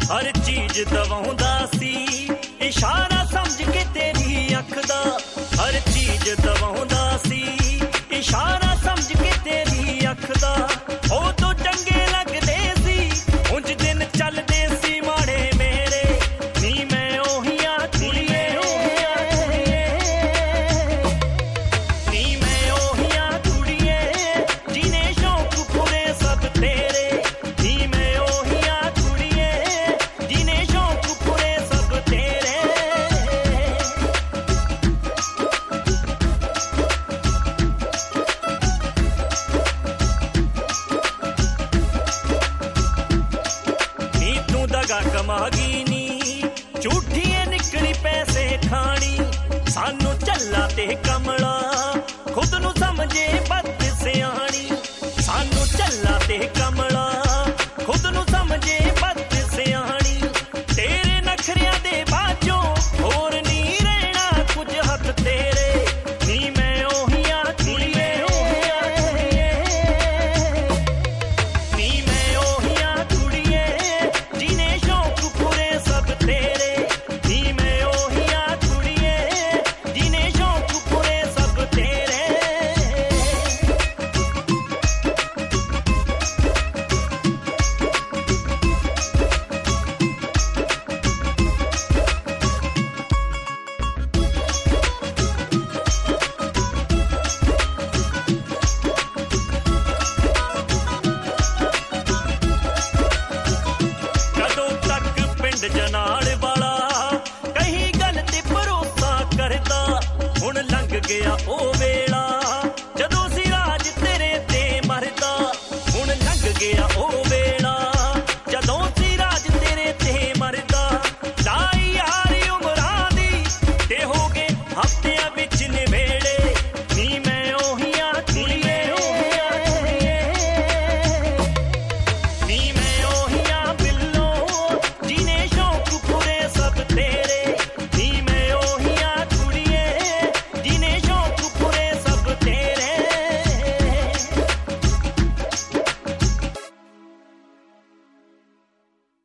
ਹਰ ਚੀਜ਼ ਦਵਾਉਂਦਾ ਸੀ ਇਸ਼ਾਰਾ ਸਮਝ ਕੇ ਤੇਰੀ ਅੱਖ ਦਾ ਹਰ ਚੀਜ਼ ਦਵਾਉਂਦਾ ਸੀ ਇਸ਼ਾਰਾ ਸਮਝ ਕੇ ਤੇਰੀ ਅੱਖ ਦਾ ਉਹ ਤੋਂ ਚੰਗੇ ਲੱਗਦੇ ਸੀ ਉਂਝ ਦਿਨ ਚੱਲਦੇ ਸੀ ਮਾੜੇ ਮੇਰੇ ਨੀ ਮੈਂ ਉਹੀ ਆ ਕੁੜੀਏ ਨੀ ਮੈਂ ਉਹੀ ਆ ਕੁੜੀਏ ਜਿਹਨੇ ਸ਼ੌਕ ਪੂਰੇ ਸਭ ਤੇਰੇ ਨੀ ਮੈਂ ਉਹੀ ਆ ਕੁੜੀਏ ਜਿਹਨੇ ਸ਼ੌਕ ਪੂਰੇ ਸਭ ਤੇਰੇ ਨੀ ਤੂੰ ਦਗਾ ਕਮਾਗੀ ਨੀ ਝੂਠੀਏ ਨਿਕਲੀ ਪੈਸੇ ਖਾਣੀ ਸਾਨੂੰ ਝੱਲਾ ਤੇ ਕਮਲਾ ਖੁਦ ਨੂੰ ਸਮਝੇ ਬੱਤ ਸਿਆਣੀ ਸਾਨੂੰ ਝੱਲਾ ਤੇ ਕਮਲਾ ਖੁਦ ਨੂੰ ਸਮਝੇ ਬੱਤ ਸਿਆਣੀ ਤੇਰੇ ਨਖਰਿਆਂ ਦੇ ਬਾਝੋਂ ਹੋਰ ਨੀ ਰਹਿਣਾ ਕੁਝ ਹੱਥ ਤੇਰੇ ਨੀ ਮੈਂ ਉਹੀ ਆ ਕੁੜੀਏ ਨੀ ਮੈਂ ਉਹੀ ਆ ਕੁੜੀਏ ਜਿਹਨੇ ਸ਼ੌਕ ਪੂਰੇ ਸਭ ਤੇਰੇ ਨੀ ਮੈਂ ਉਹੀ ਆ ਕੁੜੀਏ ਜਿਹਨੇ ਸ਼ੌਕ ਪੂਰੇ ਸਭ ਤੇਰੇ ਕਦੋਂ ਤੱਕ ਪਿੰਡ ਜਨਾਲ ਵਾਲਾ ਕਹੀ ਗੱਲ ਤੇ ਭਰੋਸਾ ਕਰਦਾ ਹੁਣ ਲੰਘ ਗਿਆ ਉਹ